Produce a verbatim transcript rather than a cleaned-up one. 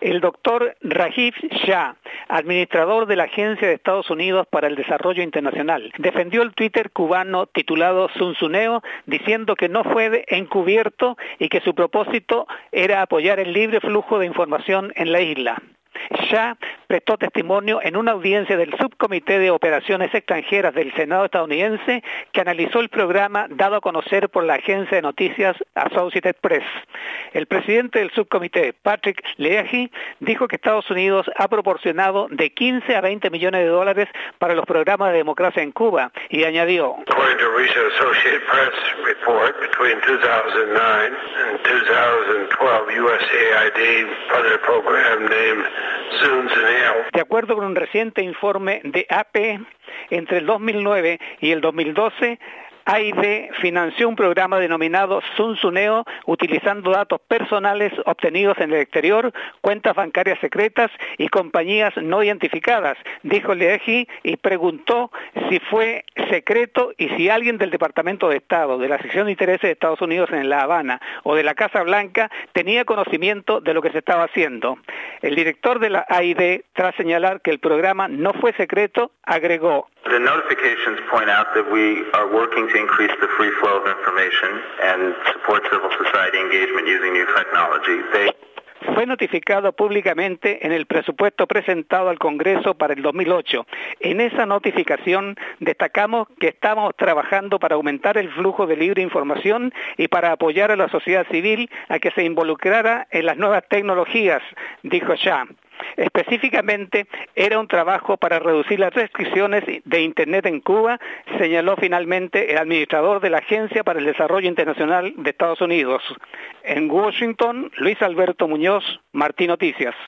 El doctor Rajiv Shah, administrador de la Agencia de Estados Unidos para el Desarrollo Internacional, defendió el Twitter cubano titulado Zunzuneo, diciendo que no fue encubierto y que su propósito era apoyar el libre flujo de información en la isla. Shah prestó testimonio en una audiencia del Subcomité de Operaciones Extranjeras del Senado estadounidense que analizó el programa dado a conocer por la agencia de noticias Associated Press. El presidente del subcomité, Patrick Leahy, dijo que Estados Unidos ha proporcionado de quince a veinte millones de dólares para los programas de democracia en Cuba y añadió: According to recent Associated Press report, between two thousand nine and two thousand twelve, U S A I D funded a program named Zunzuneo. De acuerdo con un reciente informe de A P, entre el dos mil nueve y el dos mil doce, A I D financió un programa denominado Zunzuneo utilizando datos personales obtenidos en el exterior, cuentas bancarias secretas y compañías no identificadas, dijo Leahy, y preguntó si fue secreto y si alguien del Departamento de Estado, de la Sección de Intereses de Estados Unidos en La Habana o de la Casa Blanca tenía conocimiento de lo que se estaba haciendo. El director de la A I D, tras señalar que el programa no fue secreto, agregó: The notifications point out that we are working to increase the free flow of information and support civil society engagement using new technology. They... Fue notificado públicamente en el presupuesto presentado al Congreso para el dos mil ocho. En esa notificación destacamos que estamos trabajando para aumentar el flujo de libre información y para apoyar a la sociedad civil a que se involucrara en las nuevas tecnologías, dijo Shah. Específicamente, era un trabajo para reducir las restricciones de Internet en Cuba, señaló finalmente el administrador de la Agencia para el Desarrollo Internacional de Estados Unidos. En Washington, Luis Alberto Muñoz, Martí Noticias.